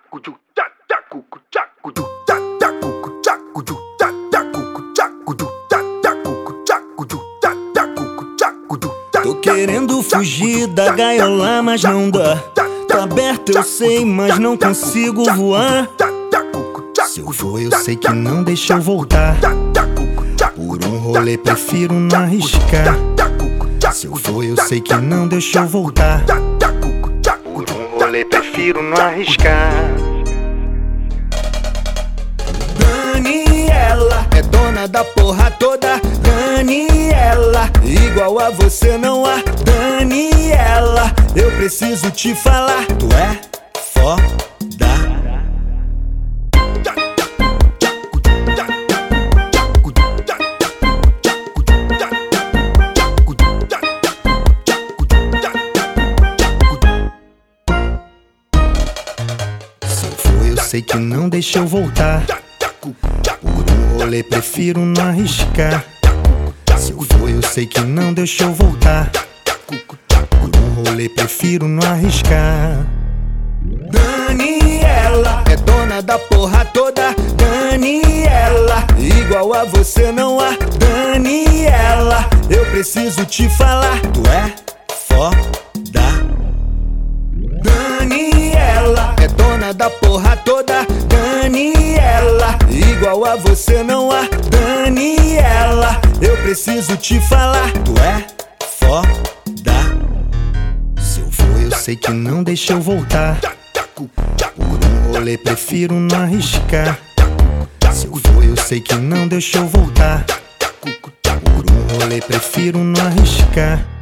Tô querendo fugir da gaiola, mas não dá. Tá aberto, eu sei, mas não consigo voar. Se eu for, eu sei que não deixa eu voltar. Por um rolê prefiro não arriscar. Se eu for, eu sei que não deixa eu voltar. Por um rolê prefiro não arriscar. Daniela é dona da porra toda. Daniela, igual a você não há. Daniela, eu preciso te falar. Tu é foda. Sei que não deixa eu voltar. Por um rolê prefiro não arriscar. Se eu for, eu sei que não deixa eu voltar. Por um rolê prefiro não arriscar. Daniela é dona da porra toda. Daniela, igual a você não há. Daniela, eu preciso te falar. Tu é foda. Daniela é dona da porra toda. Daniela, igual a você não há. Daniela, eu preciso te falar. Tu é foda. Se eu for, eu sei que não deixa eu voltar. Por um rolê prefiro não arriscar. Se eu for, eu sei que não deixa eu voltar. Por um rolê prefiro não arriscar.